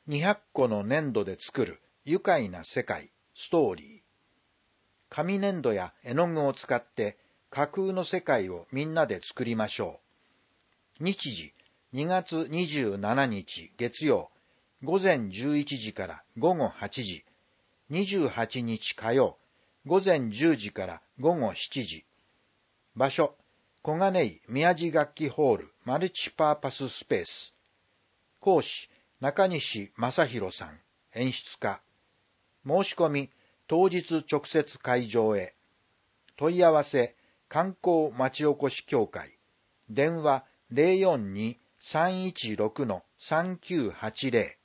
200個の粘土で作る愉快な世界、ストーリー。紙粘土や絵の具を使って架空の世界をみんなで作りましょう。日時、2月27日月曜、午前11時から午後8時。28日火曜、午前10時から午後7時。場所、小金井宮地楽器ホールマルチパーパススペース。講師、中西正弘さん、演出家。申し込み、当日直接会場へ。問い合わせ、観光まちおこし協会。電話 042-316-3980。